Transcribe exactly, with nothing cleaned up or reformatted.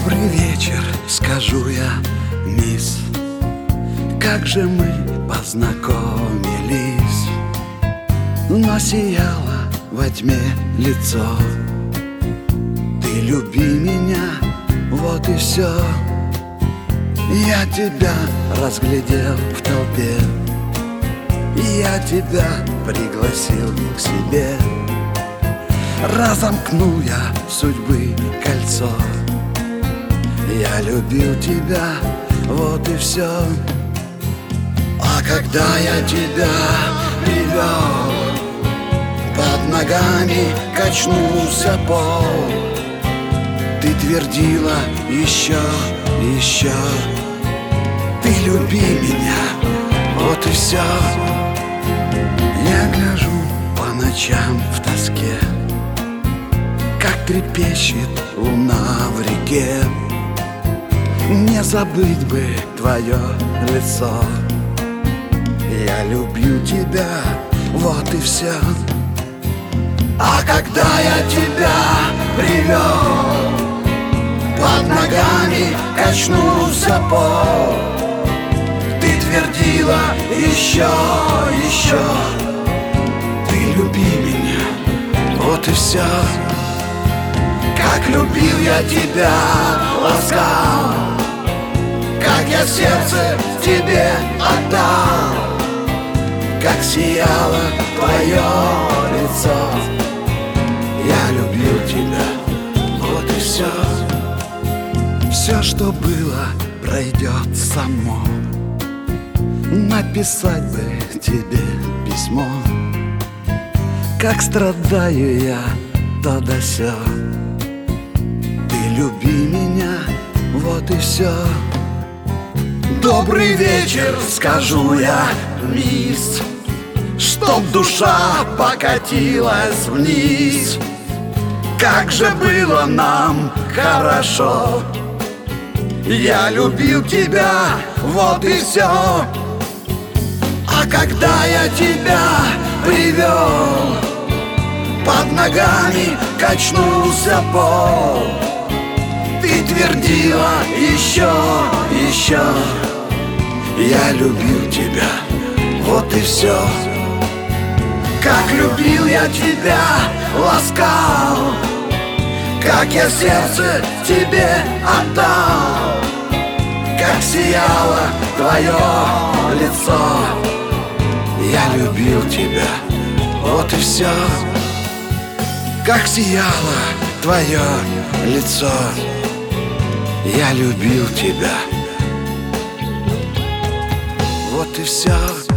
Добрый вечер, скажу я, мисс. Как же мы познакомились. Но сияло во тьме лицо. Ты люби меня, вот и все. Я тебя разглядел в толпе, я тебя пригласил к себе. Разомкнул я судьбы кольцо. Я любил тебя, вот и все. А когда я тебя привел, под ногами качнулся пол. Ты твердила еще, еще: ты люби меня, вот и все. Я гляжу по ночам в тоске, как трепещет луна в реке. Не забыть бы твое лицо. Я люблю тебя, вот и все. А когда я тебя привел, под ногами качнулся пол. Ты твердила еще, еще: ты люби меня, вот и все. Как любил я тебя, ласкал, как я сердце тебе отдал, как сияло твое лицо. Я любил тебя, вот и все. Все, что было, пройдет само. Написать бы тебе письмо, как страдаю я, то да сё. Ты люби меня, вот и все. Добрый вечер, скажу я, мисс, чтоб душа покатилась вниз. Как же было нам хорошо. Я любил тебя, вот и все. А когда я тебя привел, под ногами качнулся пол. Ты твердила еще, еще: я любил тебя, вот и все. Как любил я тебя, ласкал, как я сердце тебе отдал, как сияло твое лицо. Я любил тебя, вот и все. Как сияло твое лицо. Я любил тебя, вот и все.